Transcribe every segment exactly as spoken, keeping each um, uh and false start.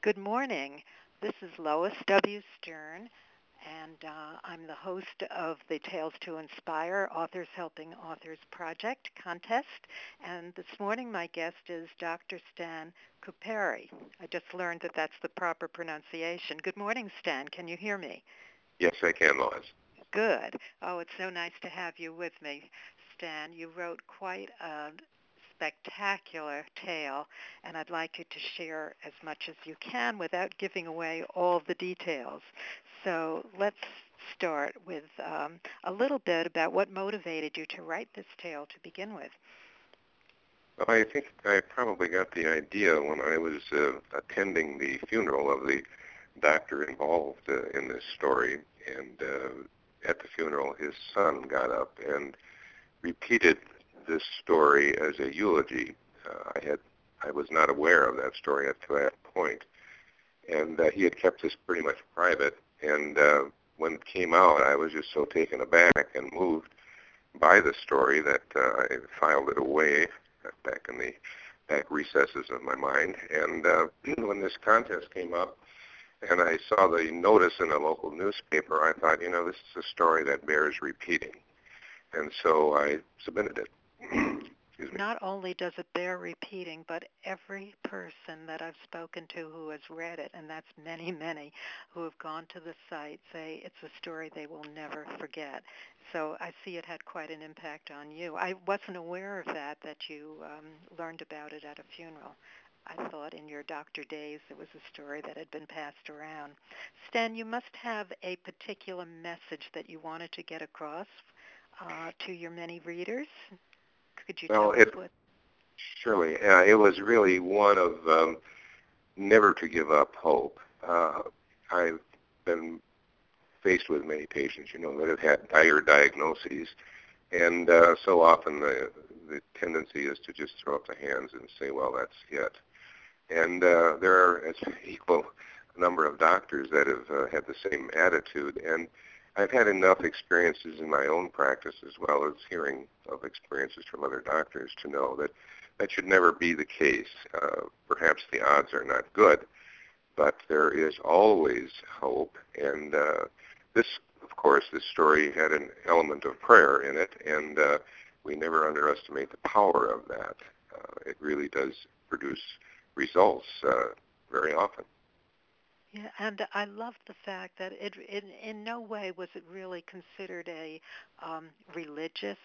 Good morning. This is Lois W. Stern, and uh, I'm the host of the Tales to Inspire Authors Helping Authors Project contest. And this morning, my guest is Doctor Stan Kupari. I just learned that that's the proper pronunciation. Good morning, Stan. Can you hear me? Yes, I can, Lois. Good. Oh, it's so nice to have you with me, Stan. You wrote quite a spectacular tale, and I'd like you to share as much as you can without giving away all the details. So let's start with um, a little bit about what motivated you to write this tale to begin with. Well, I think I probably got the idea when I was uh, attending the funeral of the doctor involved uh, in this story. And uh, at the funeral, his son got up and repeated this story as a eulogy. Uh, I had I was not aware of that story up to that point, and uh, he had kept this pretty much private. And uh, when it came out, I was just so taken aback and moved by the story that uh, I filed it away back in the back recesses of my mind. And uh, when this contest came up and I saw the notice in a local newspaper, I thought, you know, this is a story that bears repeating. And so I submitted it. Excuse me. Not only does it bear repeating, but every person that I've spoken to who has read it, and that's many, many, who have gone to the site, say it's a story they will never forget. So I see it had quite an impact on you. I wasn't aware of that, that you um, learned about it at a funeral. I thought in your doctor days it was a story that had been passed around. Stan, you must have a particular message that you wanted to get across uh, to your many readers. Could you Well, tell us it what? surely, uh, it was really one of um, never to give up hope. Uh, I've been faced with many patients, you know, that have had dire diagnoses. And uh, so often the, the tendency is to just throw up the hands and say, well, that's it. And uh, there are an equal number of doctors that have uh, had the same attitude. And I've had enough experiences in my own practice as well as hearing of experiences from other doctors to know that that should never be the case. Uh, perhaps the odds are not good, but there is always hope. And uh, this, of course, this story had an element of prayer in it, and uh, we never underestimate the power of that. Uh, it really does produce results uh, very often. Yeah, and I love the fact that it, in in no way was it really considered a um, religious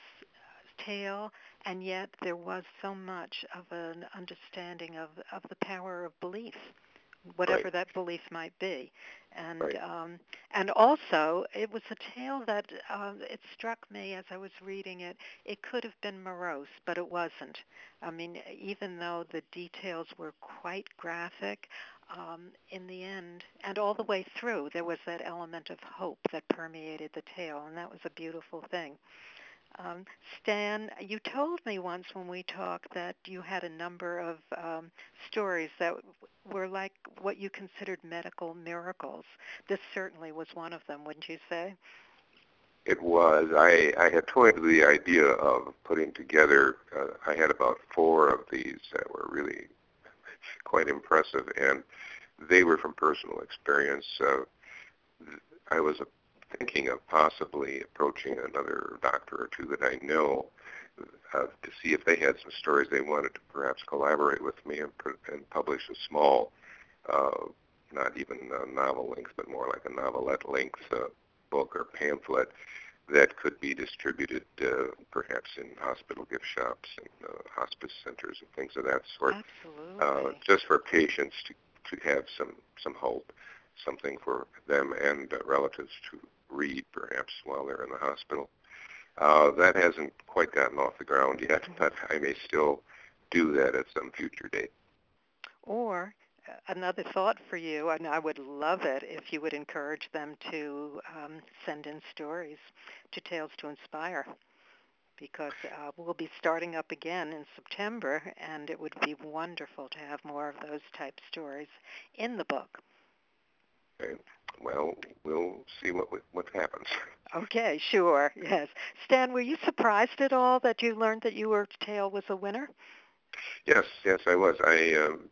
tale, and yet there was so much of an understanding of of the power of belief, Right, whatever that belief might be. And right, um, and also, it was a tale that uh, it struck me as I was reading it. It could have been morose, but it wasn't. I mean, even though the details were quite graphic, um, in the end, and all the way through, there was that element of hope that permeated the tale, and that was a beautiful thing. Um, Stan, you told me once when we talked that you had a number of um, stories that w- were like what you considered medical miracles. This certainly was one of them, wouldn't you say? it was. I, I had toyed with the idea of putting together, uh, I had about four of these that were really quite impressive, and they were from personal experience. Uh, I was uh, thinking of possibly approaching another doctor or two that I know uh, to see if they had some stories they wanted to perhaps collaborate with me and, put, and publish a small, uh, not even a novel length, but more like a novelette length uh, book or pamphlet that could be distributed uh, perhaps in hospital gift shops and uh, hospice centers and things of that sort, uh, Absolutely. just for patients to, to have some, some hope, something for them and uh, relatives to read perhaps while they're in the hospital. Uh, that hasn't quite gotten off the ground yet, but I may still do that at some future date. Or uh, another thought for you, and I would love it if you would encourage them to um, send in stories to Tales to Inspire, because uh, we'll be starting up again in September, and it would be wonderful to have more of those type stories in the book. Okay? Well, we'll see what what happens. Okay, sure, yes. Stan, were you surprised at all that you learned that your tale was a winner? Yes, yes, I was. I um,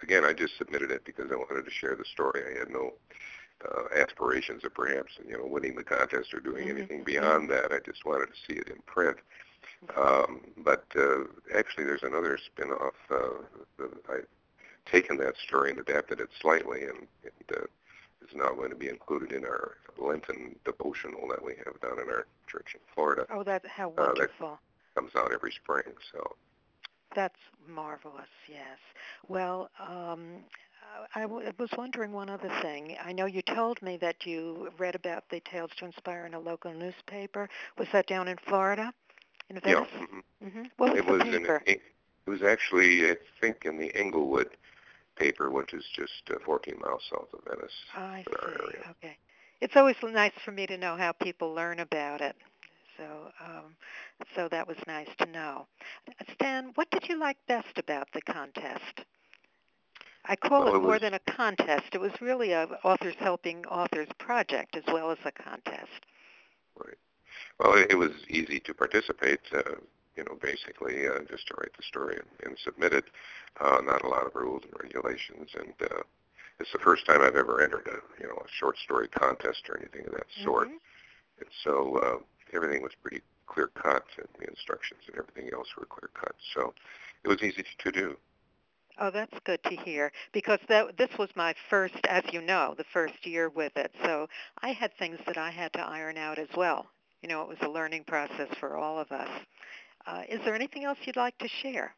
again, I just submitted it because I wanted to share the story. I had no uh, aspirations of perhaps, you know, winning the contest or doing Mm-hmm. anything beyond that. I just wanted to see it in print. Um, but uh, actually, there's another spin-off. Uh, that I've taken that story and adapted it slightly, and it uh, is now going to be included in our Lenten devotional that we have down in our church in Florida. Oh, that how Uh, that wonderful. comes out every spring. So, That's marvelous, yes. Well, um, I, w- I was wondering one other thing. I know you told me that you read about the Tales to Inspire in a local newspaper. Was that down in Florida, in yeah, Venice? hmm Hmm. What was it the was in. paper? It was actually, I think, in the Englewood paper, which is just uh, fourteen miles south of Venice, I in our see. area. Okay. It's always nice for me to know how people learn about it. So, um, so that was nice to know. Stan, what did you like best about the contest? I call Well, it it more was than a contest. It was really a authors helping authors project as well as a contest. right. Well, it, it was easy to participate. Uh, you know, basically, uh, just to write the story and, and submit it. Uh, not a lot of rules and regulations, and uh, it's the first time I've ever entered a you know a short story contest or anything of that sort. Hmm. And so uh, everything was pretty clear cut, and the instructions and everything else were clear cut. So it was easy to do. Oh, that's good to hear because that this was my first, as you know, the first year with it. So I had things that I had to iron out as well. You know, it was a learning process for all of us. Uh, is there anything else you'd like to share?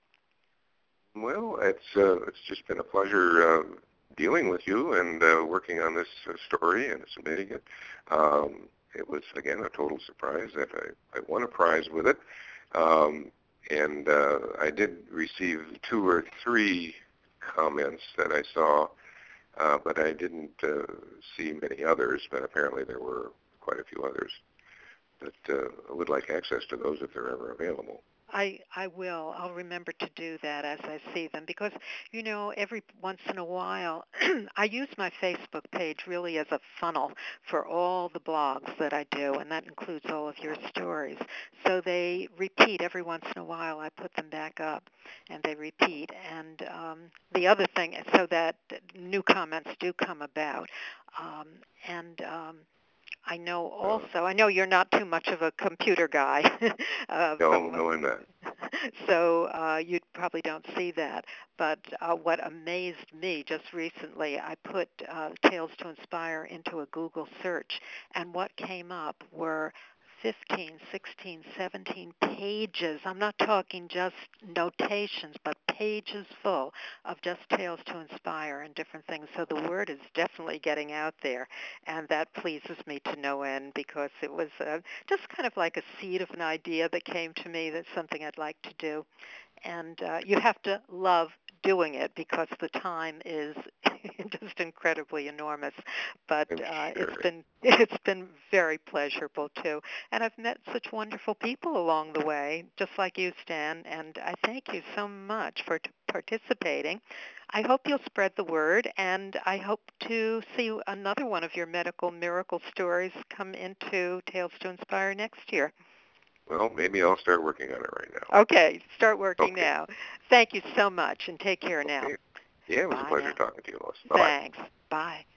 Well, it's uh, it's just been a pleasure uh, dealing with you and uh, working on this uh, story and submitting it. Um, it was again a total surprise that I, I won a prize with it, um, and uh, I did receive two or three comments that I saw, uh, but I didn't uh, see many others. But apparently there were quite a few others that uh, I would like access to those if they're ever available. I I will. I'll remember to do that as I see them because you know every once in a while I use my Facebook page really as a funnel for all the blogs that I do, and that includes all of your stories. So they repeat every once in a while. I put them back up, and they repeat. And um, the other thing, so that new comments do come about, um, and um, I know Uh, also, I know you're not too much of a computer guy uh, no, from, no, I'm not. so uh, you probably don't see that. But uh, what amazed me just recently, I put uh, Tales to Inspire into a Google search, and what came up were fifteen, sixteen, seventeen pages. I'm not talking just notations, but pages full of just Tales to Inspire and different things. So the word is definitely getting out there, and that pleases me to no end because it was uh, just kind of like a seed of an idea that came to me that's something I'd like to do. And uh, you have to love doing it because the time is just incredibly enormous. But I'm uh, it's sure. been it's been very pleasurable too, and I've met such wonderful people along the way, just like you, Stan. And I thank you so much for t- participating. I hope you'll spread the word, and I hope to see another one of your medical miracle stories come into Tales to Inspire next year. Well, maybe I'll start working on it right now. Okay, start working Okay. now. Thank you so much, and take care now. Okay. Yeah, it was a Bye pleasure now. talking to you, Lois. Bye-bye. Thanks. Bye.